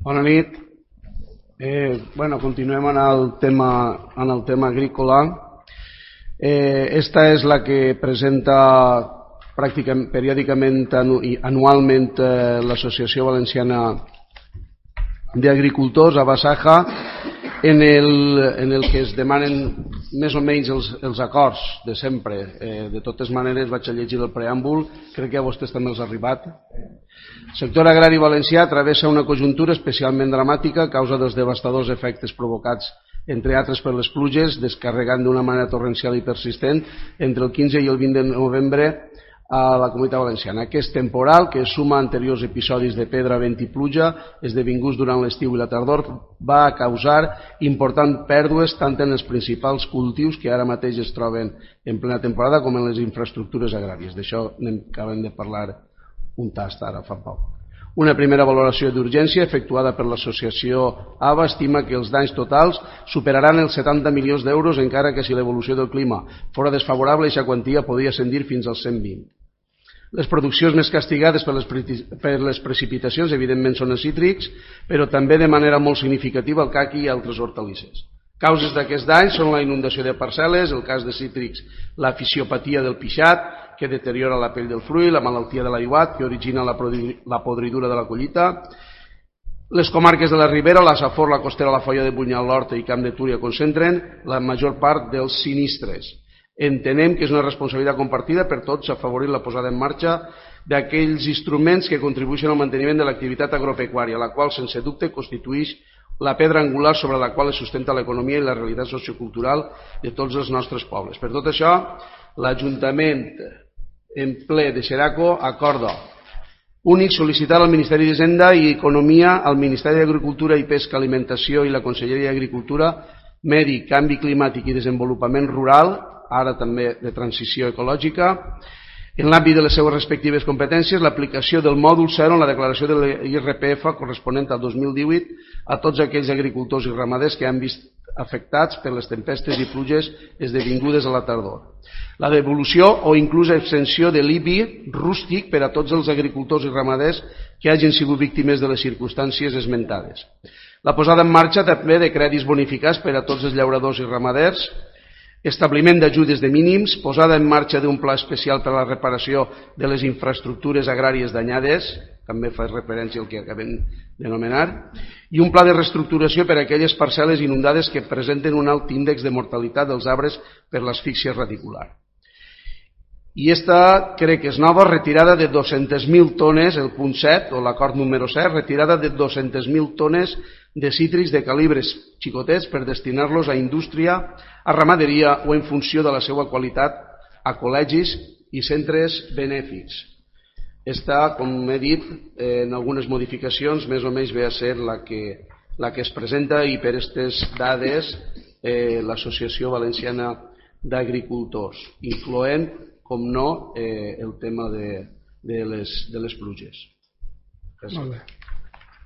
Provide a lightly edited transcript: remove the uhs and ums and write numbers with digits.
Bona nit. Continuem en el tema agrícola. Esta és la que presenta periòdicament i anualment l'Associació Valenciana d'Agricultors, Abasaja, en el que es demanen més o menys els acords de sempre. De totes maneres vaig a llegir el preàmbul, crec que a vostès també els ha arribat. El sector agrari valencià travessa una conjuntura especialment dramàtica a causa dels devastadors efectes provocats, entre altres per les pluges, descarregant d'una manera torrencial i persistent entre el 15 i el 20 de novembre a la Comunitat Valenciana. Aquest temporal, que suma anteriors episodis de pedra, vent i pluja, esdevinguts durant l'estiu i la tardor, va causar importants pèrdues tant en els principals cultius que ara mateix es troben en plena temporada com en les infraestructures agràries. D'això acabem de parlar un tast ara fa poc. Una primera valoració d'urgència efectuada per l'associació AVA estima que els danys totals superaran els 70 milions d'euros, encara que si l'evolució del clima fora desfavorable, aquesta quantia podria ascendir fins als 120. Les produccions més castigades per les precipitacions evidentment són els cítrics, però també de manera molt significativa el caqui i altres hortalisses. Causes d'aquests danys són la inundació de parcel·les, el cas de cítrics, la fisiopatia del pixat, que deteriora la pell del fruit, la malaltia de l'aiguat, que origina la podridura de la collita. Les comarques de la Ribera, la Safor, la Costera, la Foia de Bunyol, l'Horta i Camp de Túria concentren la major part dels sinistres. Entenem que és una responsabilitat compartida per tots afavorir la posada en marxa d'aquells instruments que contribueixen al manteniment de l'activitat agropecuària, la qual sense dubte constitueix la pedra angular sobre la qual es sustenta l'economia i la realitat sociocultural de tots els nostres pobles. Per tot això, l'Ajuntament en ple de Xeraco acorda únic sol·licitar al Ministeri d'Hisenda i Economia, al Ministeri d'Agricultura i Pesca, Alimentació i la Conselleria d'Agricultura, Medi, Canvi Climàtic i Desenvolupament Rural, ara també de transició ecològica, en l'àmbit de les seues respectives competències, l'aplicació del mòdul 0 en la declaració de l'IRPF corresponent al 2018 a tots aquells agricultors i ramaders que han vist afectats per les tempestes i pluges esdevingudes a la tardor. La devolució o inclús exenció de l'IBI rústic per a tots els agricultors i ramaders que hagin sigut víctimes de les circumstàncies esmentades. La posada en marxa també de crèdits bonificats per a tots els llauradors i ramaders, establiment d'ajudes de mínims, posada en marxa d'un pla especial per a la reparació de les infraestructures agràries danyades, també fa referència al que acabem d'anomenar, i un pla de reestructuració per a aquelles parcel·les inundades que presenten un alt índex de mortalitat dels arbres per l'asfíxia radicular. I esta crec que és nova, retirada de 200.000 tones, el punt 7, o l'acord número 7, retirada de 200.000 tones de cítrics de calibres xicotets per destinar-los a indústria, a ramaderia o en funció de la seva qualitat a col·legis i centres benèfics. Esta, com he dit, en algunes modificacions, més o menys ve a ser la que es presenta i per aquestes dades l'Associació Valenciana d'Agricultors, incloent, com no, el tema de les pluges. Molt bé.